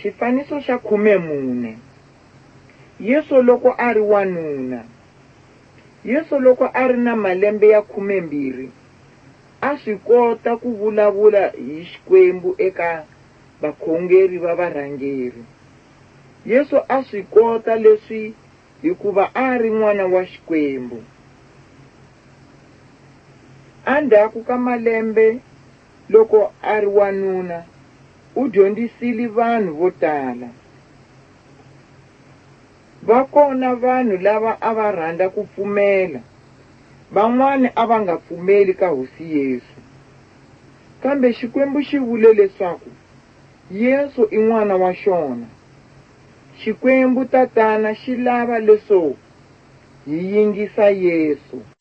Xifaniso xa 14. Yesu loko a ri wanuna. Yesu loko a ri na malembe ya 12 a swi kota ku vulavula hi Xikwembu eka vakhongeri va varhangeri. Yesu a swi kota leswi hikuva a ri n'wana wa Xikwembu. Endzhaku ka malembe loko a ri wanuna u dyondzisile vanhu vo tala. Va kona vanhu lava a va rhandza ku pfumela, van'wani a va nga pfumeli ka hosi Yesu. Kambe Xikwembu xi vule leswaku Yesu i n'wana wa xona. Xikwembu Tatana xi lava leswo hi yingisa Yesu.